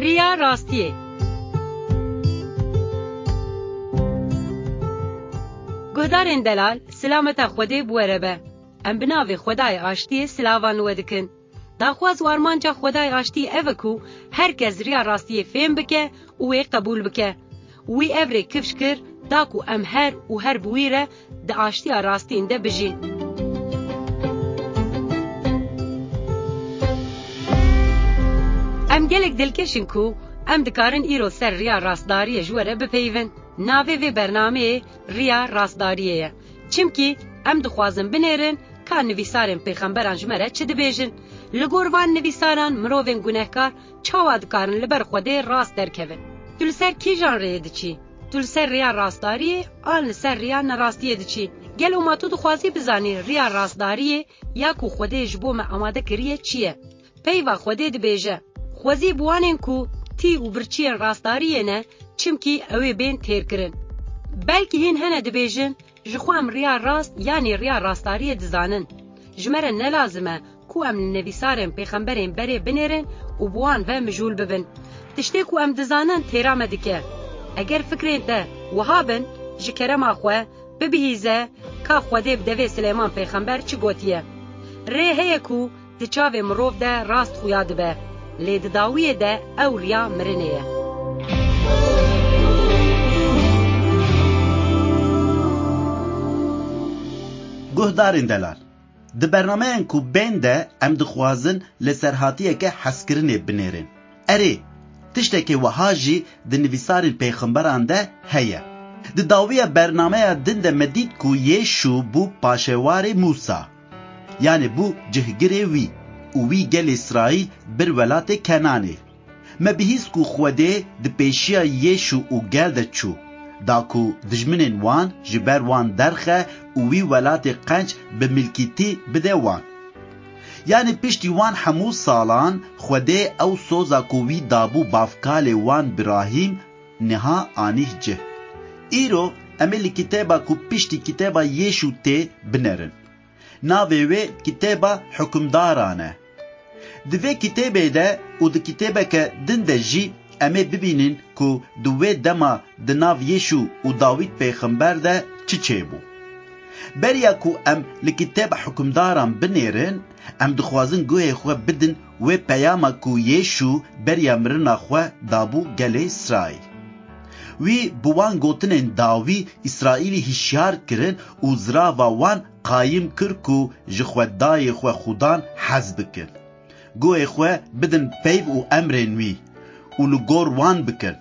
ریا راستیه. گهدارین دلال سلامت خوده بوره به. ام بناوی خدای آشتی سلاوان ودکن. داخواز وارمانجا خدای آشتی اوکو هر کس ریا راستیه فهم بکه وی قبول بکه. وی اوری کفش کر داکو ام هر بویره دا آشتی راستین ده بجی. ام گلک دلکشن کو ام دکارن ایرو سر ریا راستداری جوره بپیون. ناوی و برنامه ریا راستداریه. چمکی ام دخوازن بنیرن که نویسارن پیغمبران جمره چه دبیجن. لگوروان نویساران مروفن گناهکار چاواد کارن لبر خوده راست درکوین. تول سر کی جان ریه دچی؟ تول سر ریا راستداریه آن سر ریا نراستیه دچی؟ گل او ما تو دخوازی بزانی ریا راستداریه یا کو خوده جبو ما آماده کریه چیه؟ پیوا خوده دبیجه. خوازی بوانن کو تی و برچی راستداریه نه چمکی اوی بین تیر کرن. بلکه هین هنه دبیجن جخوام ریا راست یعنی ریا راستداریه دزانن. جمره نلازمه کو ام نویسارن پیغمبرین بری بنیرن و بوان و مجول ببن. تشتی کو ام دزانن تیرامه دکه. اگر فکرین ده وهابن جکرم آخوه ببهیزه که خوده بدوی سلیمان پیغمبر چی گوتیه. ری هیه کو دچاوه مروف ده راست خویاد به. لید داویه ده او ریا مرنیه. گهدارین دلال د برنامه انکو بین ده ام دخوازن لسرحاتیه که حسکرنه بنیرن. اره تشتکی وحاجی د نویسارین پیغمبران ده هیه. د داویه برنامه دن ده مدید کو یشو بو پاشوار موسا یعنی بو جهگره وی گل اسرائیل بر ولات کنانه. مبهیز کو خوده د پیشیا یشو او گل ده چو داکو دجمنین وان جبر وان درخه وی ولات قنج به ملکیتی بده وان. یعنی پشتی وان همو سالان خوده او سوزا کووی دابو بافکال وان براهیم نها آنیه جه. ایرو امل کتابا کو پشتی کتابا یشو ته بنرن. ناوی کتابا حکمدارانه. دوی کتابه ده او ده کتابه که دنده جی امه ببینین که دوی دما دناو یشو و داوید پیغمبر ده چه بو. بریا کو ام لکتاب حکمداران بنیرن ام دخوازن گوه خواه بدن و پیاما کو یشو بریا مرنا خواه دابو گل اسرائیل. وی بوان گوتنین داوی اسرائیلی هشیار کرن و زرا و وان قایم کر کو جخودای خواه خودان حزب کن. گوه خواه بدن پیو و امرین وی و لگور وان بکن.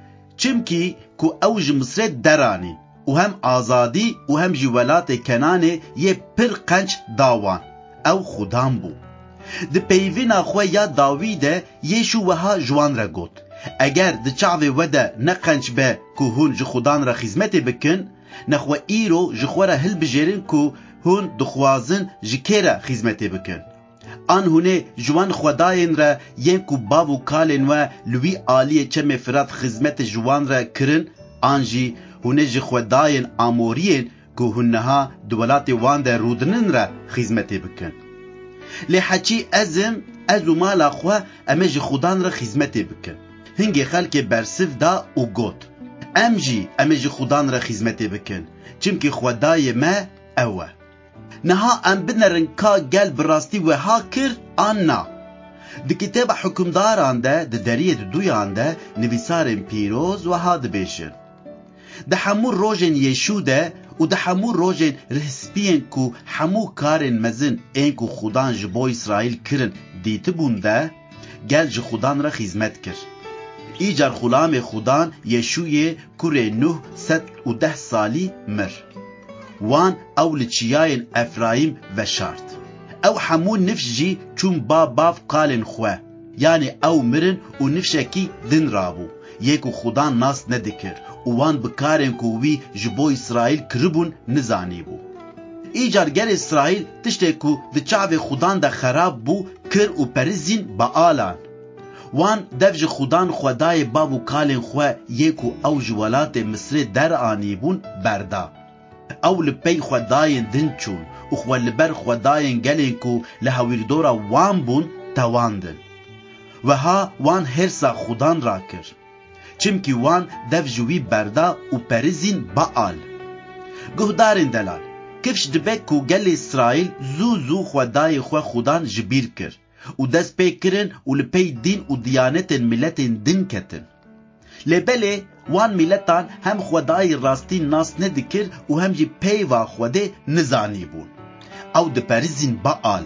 چمکی کو اوج مصر درانی و هم آزادی و هم جولات کنانه یه پر قنچ داوان او خودان بو. ده پیوینا خواه یا داویده یشو وها جوان را گوت. اگر ده چاوه وده نقنچ به که هون جو خودان را خیزمت بکن نخواه ایرو جو خواه را هل بجرن که هون دخوازن جکه را خیزمت بکن. آن هونه جوان خداین را ین کو باو کالن و لوی آلیه چه مفرات خدمت جوان را کرن آنجی هونه ج خداین آمورین که هنها دولات وان در رودنن را خدمت بکن. لحچی ازو مالا خواه اما ج خدان را خدمت بکن. هنگی خلک برسف دا او گوت. اما ج خدان را خدمت بکن. چمکی خدای ما اوه. نها ام بنرن کا گل براستی و ها کر آننا. ده کتاب حکمداران ده دریه دویان ده نویسارن پیروز و ها دبیشن. ده همو روژن یشو ده و ده همو روژن رهسپین کو همو کارن مزن این کو خودان جبو اسرائیل کرن دیت بونده گل ج خودان را خدمت کر. ایجار غلام خودان یشوی کوره 910 سالی مر. وان او لچیاین افرایم و شارت. او همون نفش جی چون باف قالن خواه. یعنی او مرن و نفشکی دن رابو. یکو خودان ناس ندکر. وان بکارن کووی جبو اسرائیل کربون نزانی بو. ایجارگر اسرائیل تشته کو ده چاوه خودان ده خراب بو کر و پرزین با آلان. وان دفج خودان خدای بابو کالن خواه یکو او جوالات مصر در آنیبون بردا. او لپی خداین دن چون و خواه لبر خداین گلن کو لحویردورا وان بون تواندن. وها وان هرسا خودان را کر چمکی وان دف جوی بردا و پرزین بآل گهدارین دلال کفش دبک کو گل اسرائیل زو خدای خودان جبیر کر و دست پی کرن و لپی دین و دیانت ملت دین کتن لبله وان ملتان هم خدای راستی ناس ندکر و هم جی پی و خوده نزانی بون او دپرزین بآل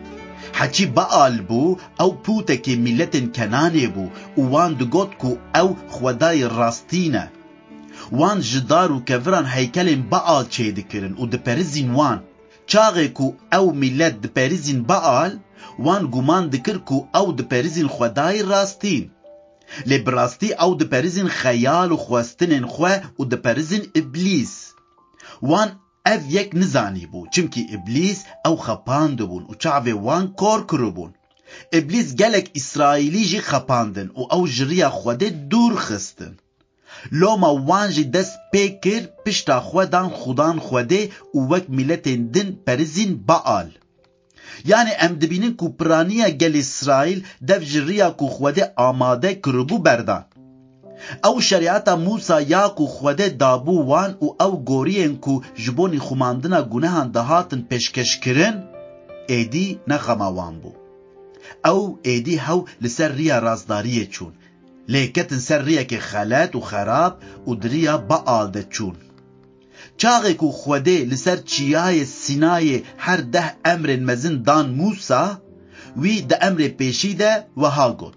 حچی بآل بو او پوتک ملت کنانه بو و وان دگوت کو او خدای راستینه وان جدار و کفران هیکلین بآل چه دکرن و دپرزین وان چاقه کو او ملت دپرزین بآل وان گمان دکر کو او دپرزین خدای راستین لبراستی او دپرزین خیال و خواستنین خواه و دپرزین ابلیس وان اف یک نزانی بو چمکی ابلیس او خپاند بون و چاوه وان کور کرو بون ابلیس گلک اسرائیلی جی خپاندن و او جریا خوده دور خستن لوما وان جی دست پیکر پشتا خودان خودان خوده و وک ملت دن پرزین بآل یعنی ام دبینن کو پرانیا گل اسرائیل دف جریا کو خوده آماده کربو بردان او شریعتا موسا یا کو خوده دابو وان او گورین کو جبونی خماندنا گناهان دهاتن پیشکش کرن ایدی نخما وان بو او ایدی هاو لسر ریا رازداریه چون لیکتن سر ریا که خلات و خراب و دریا بآل ده چون چاقه کو خوده لسر چیای سینای هر 10 امر مزن دان موسا وی ده امر پیشی ده و ها گود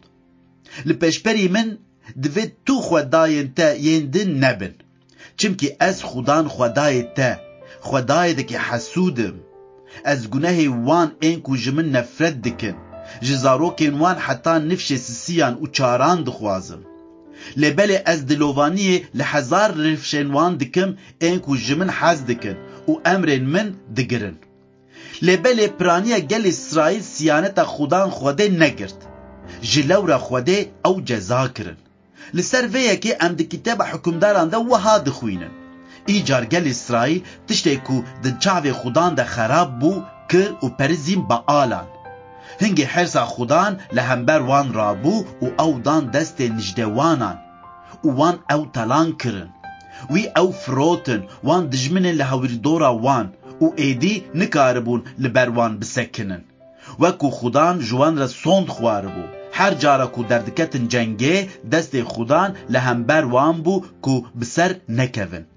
لپشپری من دوید تو خداین تا یندن نبن چمکی از خودان خدای تا خدای ده که حسودم از گناه وان این کو جمن نفرت دکن جزاروکین وان حتی نفش سسیان و چاران دخوازم لبلی از دلوانیه لحزار رفشن وان دکم این کو جمن حز دکن و امرین من دگرن لبلی پرانیه گل اسرائیل سیانت خودان خوده نگرد جلو خوده او جزا کرن لسر ویه که ام ده کتاب حکمداران ده وها دخوینن ایجار گل اسرائیل تشتی کو ده چاوه خودان ده خراب بو کر و پرزیم با آلان هنگی حرسا خودان لهمبر وان رابو و او دان دست نجدوانان و وان او تلان کرن وی او فروتن وان دجمن لهویردورا وان و ایدی نکاربون لبروان بسکنن وکو خودان جوان را سوند خواربو هر جارا کو دردکتن جنگه دست خودان لهمبر وان بو کو بسر نکون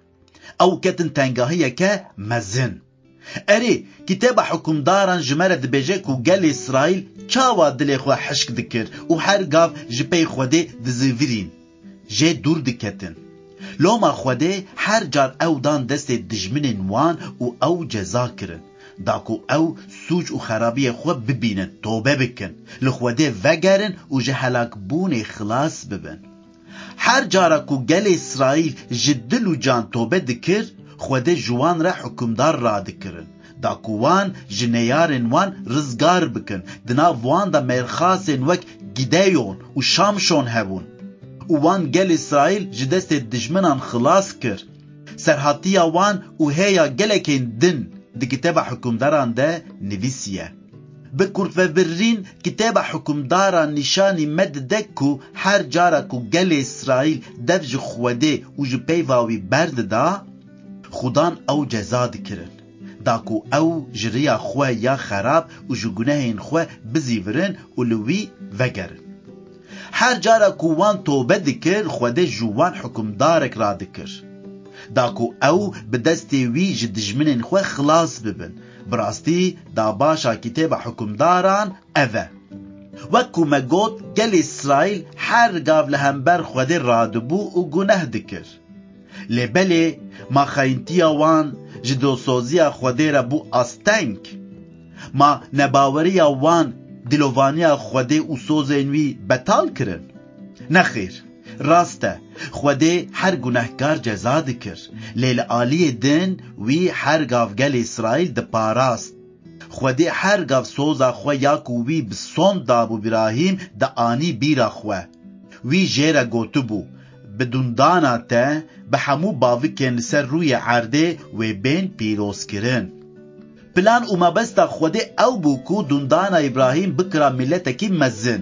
او کتن تنگاهیه که مزن اری کتاب حکمداران جمره دبیجه کو گل اسرائیل چاوا دل خو حشک دکر و هر گاف جپی خوده دزیورین جه دور دکتن لوما خوده هر جار او دان دست دجمنین وان و او جزا کرن داکو او سوج و خرابی خو ببینن توبه بکن لخوده وگرن و جه هلاک بون خلاص ببن هر جارا کو گل اسرائیل جدل و جان توبه دکر خوده جوان را حکمدار را دکرن داکوان جنیارن وان رزگار بکن دنا وان دا مرخاسن وک گیدیون و شامشون هبون وان گل اسرائیل جدست دجمنان خلاص کر سرحاتیا وان و هیا گلکین دن دی کتاب حکمداران ده نویسیه بکرد و برین کتاب حکمداران نشانی مد دکو هر جارا کو گل اسرائیل دفج خوده و جو پیواوی برد دا خودان او جزا دکرن داکو او جریا خواه یا خراب و جو گناهین خواه بزیورن و لوی وگرن هر جارا کو وان توبه دکر خوده جوان حکمدارک را دکر داکو او بدستی وی جدجمنین خواه خلاص ببن براستی دا باشا کتاب حکمداران اوه وکو مگود گل اسرائیل هر گاو لهمبر خوده رادبو و گناه دکر لبلی ما خاینتیا وان جدوسوزیا خوده را بو آستنگ ما نباوریا وان دلوانیا خوده و سوزنوی بطال کرن نخیر راسته خوده هر گناهکار جزا دکر لیل آلی دن وی هر گاو گل اسرائیل ده پاراست خوده هر گاو سوزا خواه یاکو وی بسون دابو براهیم ده آنی بیرا خواه وی جیره گوتو بو بدون دانا ته به همو باوکن سر روی عرده و بین پیروز کرن پلان او مبستا خوده او بو کو دوندانا ابراهیم بکرا ملتکی مزن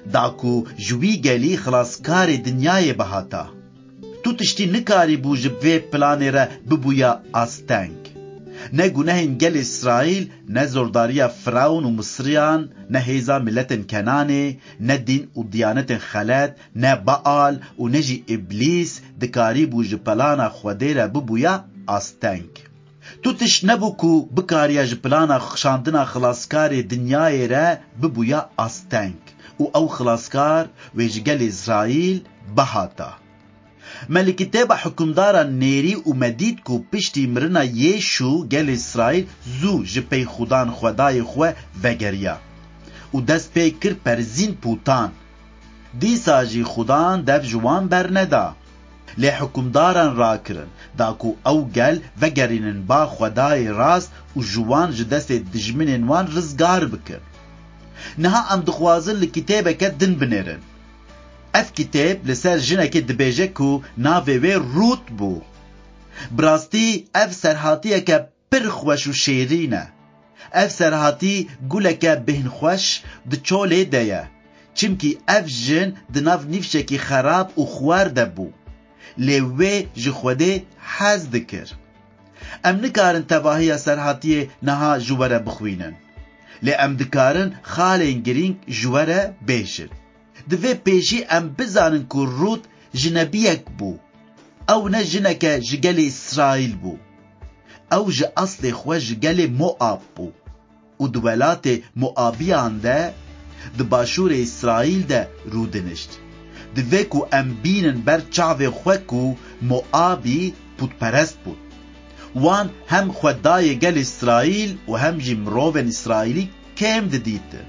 داکو جوی گلی خلاصکار دنیای بهاتا تو تشتی نکاری بو جبوی پلانی را ببویا آستنگ نه گناهین گل اسرائیل نه زرداری فراون و مصریان نه هیزا ملت کنانی نه دین و دیانت خلط نه بعال و نه جی ابلیس دکاری بو جپلانا خوده را ببویا آستنگ تو تش نبو کو بکاریا جپلانا خشاندنا خلاصکار دنیای را ببویا آستنگ و او خلاصکار ویج گل اسرائیل بهاتا ملکی تیبا حکمدارا نیری و مدید کو پشتی مرنا یشو گل اسرائیل زو جپی خودان خدای خواه وگریا و دست پی کر پرزین پوتان دیسا جی خودان دف جوان برندا لی حکمداران را کرن داکو او گل وگرینن با خدای راست و جوان جدست دجمنین وان رزگار بکر نها ام دخوازن لکتابه که دن بنیرن اف کتاب لسر جنک دبیجه کو ناوه وی روت بو براستی اف سرحاتیه که پر خوش و شیرینه اف سرحاتی گوله که بهن خوش ده چوله ده چمکی اف جن ده ناف نیفشه که خراب و خوار ده بو لیوه جخوده حز دکر ام نکارن تباهی سرحاتی نها جواره بخوینن لی ام دکارن خالین گرینگ جواره بیشن دوی پیشی ام بزانن که روت جنبیک بو او نه جنک جگل اسرائیل بو او ج اصل خواه جگل موآب بو و دولات موآبیان ده باشور اسرائیل ده رودنشت دوی که ام بینن بر چاوه خواه که موآبی پودپرست بود وان هم خدای گل اسرائیل و هم جی مروون اسرائیلی کم دیدن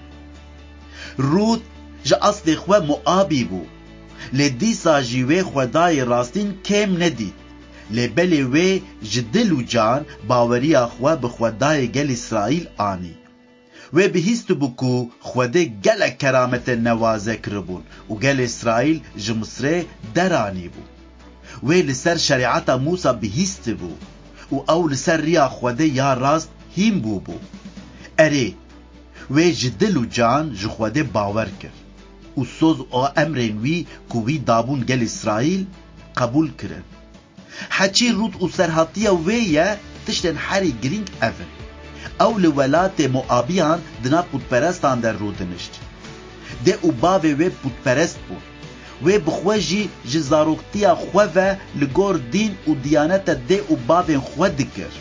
رود جا اصل خواه موآبی بو لدیسا جیوه خدای راستین کم ندید لبلی وی جدل و جان باوری خواه بخدای گل اسرائیل آنی و بهیست بو که خوده گل کرامت نوازه کربون و گل اسرائیل جمصره درانی بو و لسر شریعت موسا بهیست بو و او لسر ریا خوده یا راست هیم بو اره و جدل و جان جخوده باور کرد و سوز او امرین وی کوی دابون گل اسرائیل قبول کرن حچی روت و سرحاتیه ویه تشتن حری گرینگ اون او لولات موآبیان دنا پودپرستان در رودنشت ده او باوه وی پودپرست بود وی بخواجی جزاروکتیا خواه لگور دین و دیانت ده او باوه خواه دکر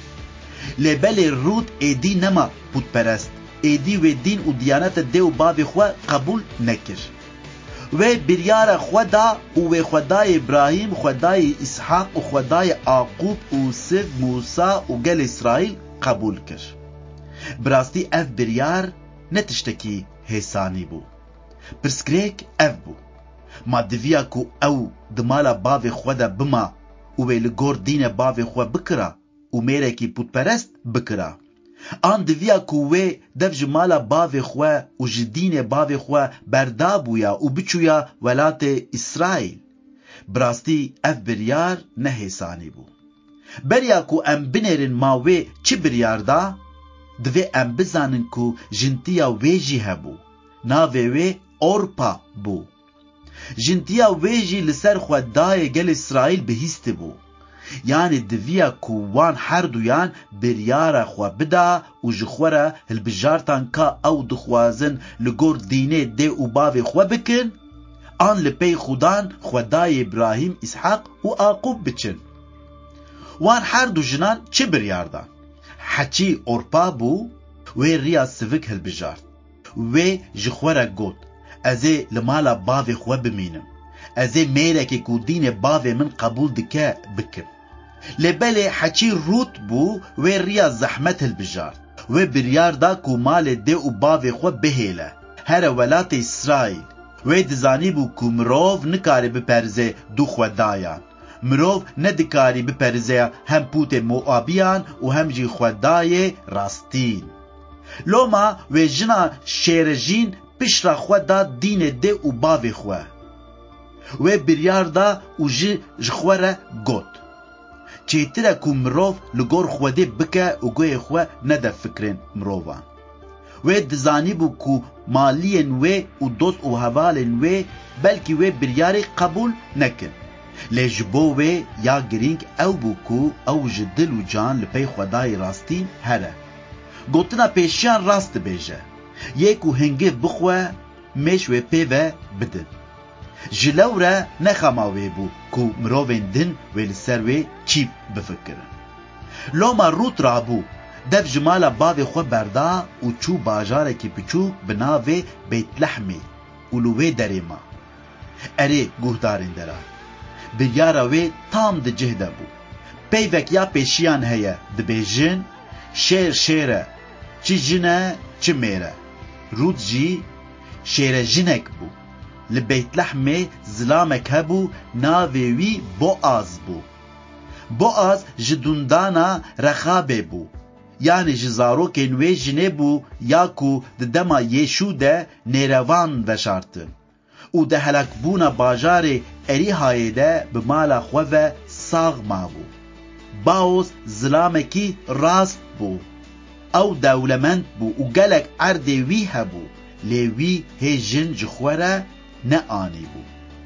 لبل رود ایدی نما پودپرست ایدی و دین و دیانت ده او باوه خواه قبول نکر و بریار خدا و خدای ابراهیم خدای اسحاق و خدای یعقوب و سف موسی و گل اسرائیل قبول کر براستی اف بریار نتشتکی حسانی بو پرسکریک اف بو ما دویا کو او دمالا باوی خدا بما و لگور دین باوی خدا بکرا و میره کی پودپرست بکرا آن دویا کوه دف جمالا باوی خواه و جدین باوی خواه بردابویا و بچویا ولات اسرائیل براستی اف بریار نه حسانی بو بریا کو ام بنیرن ماوی چی بریار دا دوی ام بزانن کو جنتیا ویجی هبو ناوی وی اورپا بو جنتیا ویجی لسر خدای گل اسرائیل بهیست بو یعنی دویا کووان هر دویان بریار خوا بدا و جخوره هلبجارتان که او دخوازن لگور دینه ده و باوی خوا بکن آن لپی خودان خدای ابراهیم اسحاق و یعقوب بچن وان هر دو جنان چه بریار دان حچی اورپا بو و ریا سوک هلبجارت و جخوره گوت ازه لمالا باوی خوا بمینم ازه میره که کو دین باوی من قبول دکه بکن لبلی حچی روت بو و ریا زحمت البجار و بریار دا کو مال ده و باوی خو بهیله هر ولات اسرائیل و دزانی بو کو مروف نکاری بپرزه دو خدایان مروف ندکاری بپرزه هم پوت موآبیان و هم جی خدای راستین لوما و جنا شیرجین پشرا خدا دین ده و باوی خو و بریار دا و جخوره گوت چیتره کو مروف لگور خوده بکه و گوی خواه نده فکرین مروفان و دزانی بو کو مالین و دوست و هوالین و بلکی و بریاری قبول نکن. لجبو و یا گرینگ او بو کو او جدل و جان لپی خدای راستین هره. گوتنا پیشیان راست بیجه. یکو هنگی بخواه میش و پی و بدن. جلوره نخماوی بو کو مروین دن و لسر و چیب بفکرن. لوما روت رابو دف جمالا باوی خو بردا و چو باجاره کی پچوک بناوی بیت لحمی اولوی دریما. اره گوهدارین درا. بیارا وی تام ده جهده بو. پیوک یا پیشیان هیا ده بیجن شیر شیره چی جنه چی میره. رود جی شیر جنک بو. لبیت لحمی زلامک هبو ناوی وی بوآز بو. بوآز جدوندانا رخابه بو. یعنی جزارو کنوی جنه بو یاکو ده دما یشو ده نیروان وشارتن. او ده هلک بونا باجار اری های ده بمالا خواه ساغ ما بو. باوز زلامکی راست بو. او دولمند بو و گلک عرده وی هبو. لیوی هجن جخوره نه آنی بو.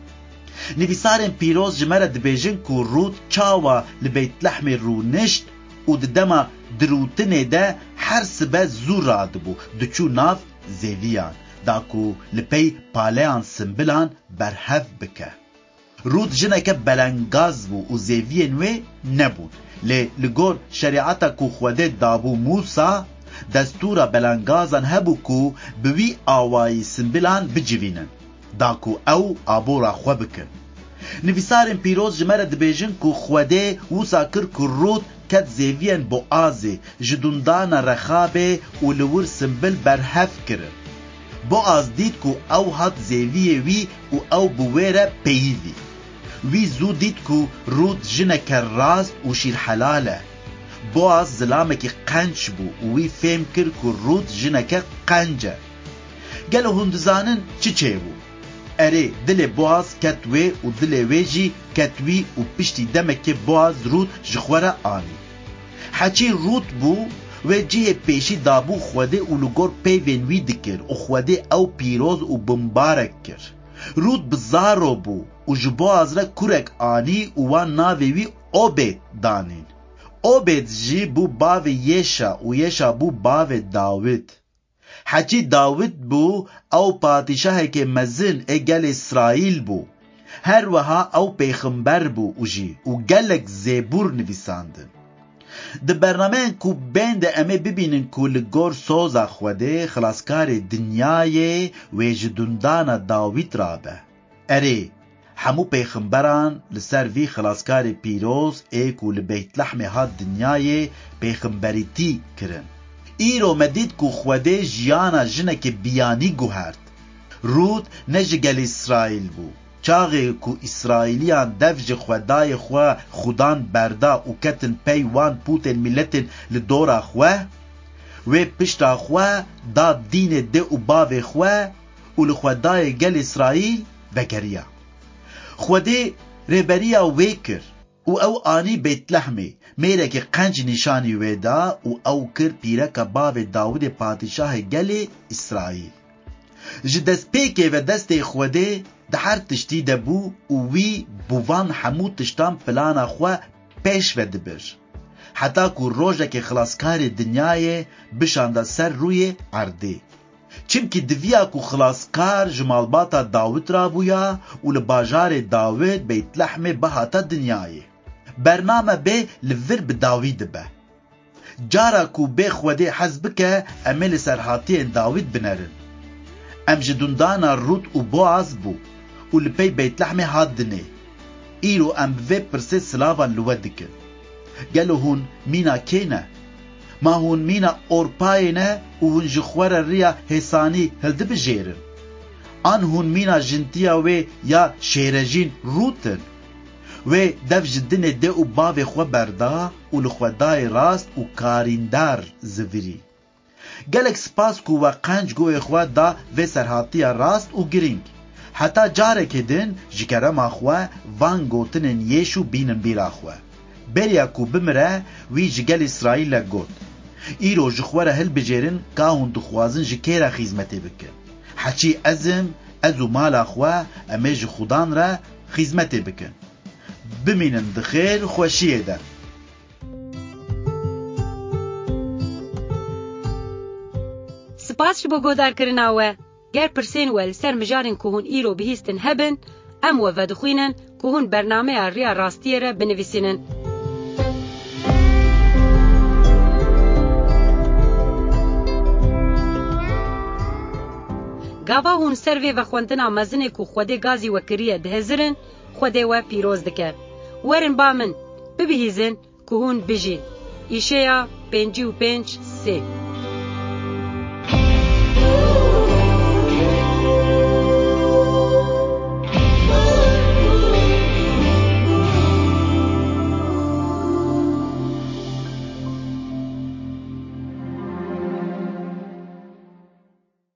نویسارن پیروز جمره دبیجن که رود چاوا لبیت لحم رو نشت و دما دروتنه ده هر سبه زور راد بو. دچو ناف زیویان داکو لپی پالیان سنبلان برهف بکه. رود جنکه بلنگاز بو و زیوین وی نبود. لگور شریعتا کو خوده دابو موسا دستورا بلنگازان هبو کو بوی آوائی سنبلان بجوینن. داکو او آبورا خو بکن. نویسارن پیروز جمره دبیجن کو خوده وسا کر که رود کت زیوین بو آزی جدوندان رخابه و لور سنبل برهف کرن. بوآز دید کو او هات زیویه وی و او بویره پیوی. وی زو دید کو رود جنک راست و شیر حلاله. بوآز زلامکی قنچ بو و وی فهم کر کو رود جنک قنجه. گلو هندزانن چه بو؟ اره دل بوآز کتوی و دل ویجی کتوی و پشتی دمک بوآز رود جخوره آنی. حچی رود بو و جیه پیشی دابو خوده و لگور پیوینوی دکر و خوده او پیروز و بمبارک کر. رود بزارو بو و جبوآز را کرک آنی و وان ناویوی اوبید دانین. اوبید جی بو باو یشا و یشا بو باو داوید. حچی داوید بو او پادشاه که مزن اگل اسرائیل بو. هر وها او پیغمبر بو و جی و گلک زیبور نویساندن. ده برنامه کو بند امه ببینن کو لگور سوزا خوده خلاصکار دنیای و جدوندان داوید رابه. اره همو پیغمبران لسر وی خلاصکار پیروز ایکو لبیت لحم ها دنیای پیغمبریتی کرن. ایرو مدید کو خوده جیانا جنک بیانی گوهرد. رود نجگل اسرائیل بو. چاغه کو اسرائیلیان دفج خدای خواه خودان بردا و کتن پیوان پوتن ملتن لدورا خواه و پشتا خواه دا دین ده و باو خواه و لخدای گل اسرائیل بگریا. خوده ربریا ویکر و او آنی بیت لحمی میره که قنج نشانی ویدا و او کر پیرک باو داود پادشاه گل اسرائیل. جدست پیکه و دست خوده ده هر تشتی ده بو و وی بوان همو تشتان پلانا خواه پیش و دبر. حتی که روژه که خلاصکار دنیای بشانده سر روی عرده. چمکی دویا که خلاصکار جمالباتا داوید را بویا و لباجار داوید بیت لحم بهاتا دنیای. برنامه به لور بداوید به. جارا که به خوده حزب که امل سرحاتی داوید بنرن. ام جدوندانا رود و بوآز بو و لپی بیت لحم هادنه. ایرو ام بوی پرسه سلاوان لودکن. گلو هون مینا کینه. ما هون مینا اورپاینه و هون جخور ریا حسانی هلده بجیرن. آن هون مینا جنتیا و یا شیرجین روتن. و دف جدنه ده و باو خو بردا و لخودای راست و کاریندار زویری. گلک سپاس کو و قنج گوی خوا دا و سرحاتی راست و گرینگ. حتی جاره که دن جکره ما خوا وان گوتنن یشو بینن بیرا خوا. بریا کو بمره وی جگل اسرائیل گوت. ایرو جخوره هل بجیرن که هون دخوازن جکیره خیزمتی بکن حچی ازم ازو مالا خواه امی جخودان را خیزمتی بکن بمینن دخیر خوشیه ده. سپاس بو گودار کرناوه گر پرسین ول سر مجارن که هون ایرو بهیستن هبن ام و ودخوینن که هون برنامه ریا راستیه را بنویسینن. گاوا هون سروی و خوندنا مزنه که خوده گازی و کریه دهزرن خوده و پیروز دکه ورن با من ببهیزن که هون بجین ایشه 55 3